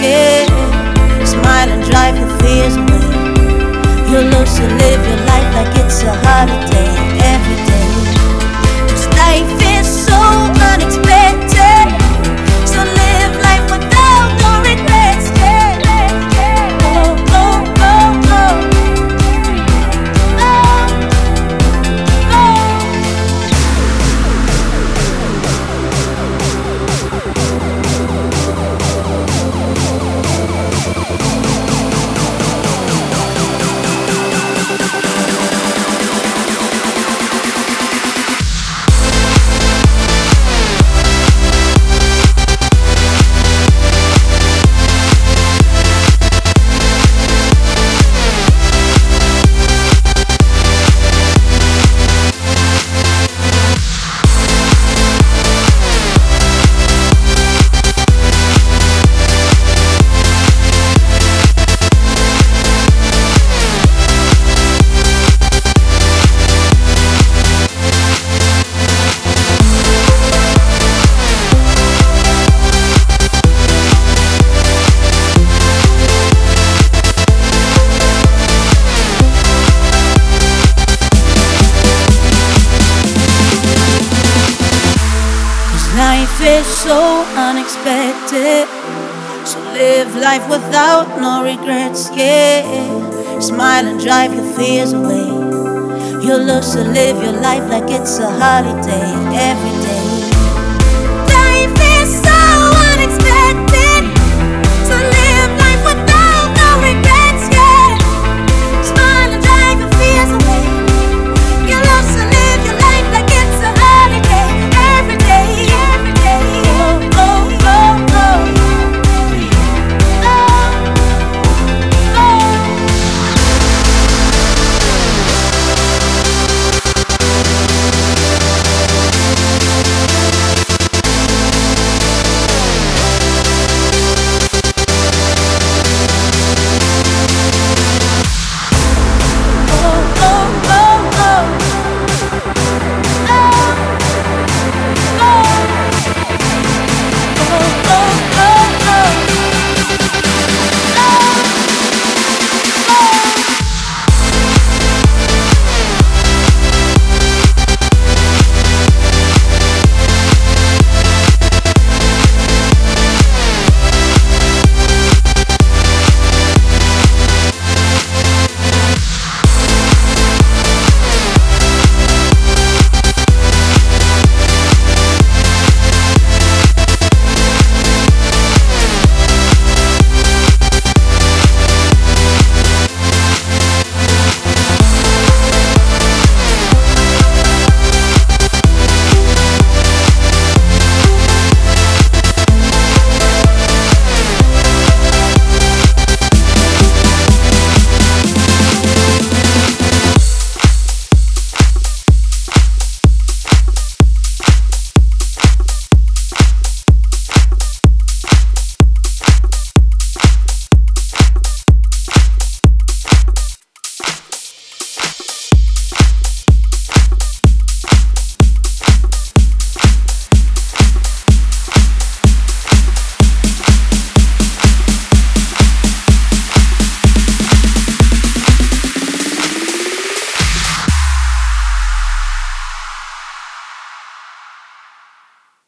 yeah. Smile and drive your fears away. You're loose to live your life like it's a holiday every day. 'Cause life is so unexpected, so live life without no regrets, yeah. Oh, oh, oh, oh. Life is so unexpected, so live life without no regrets, yeah. Smile and drive your fears away. You'll love to live your life like it's a holiday every day.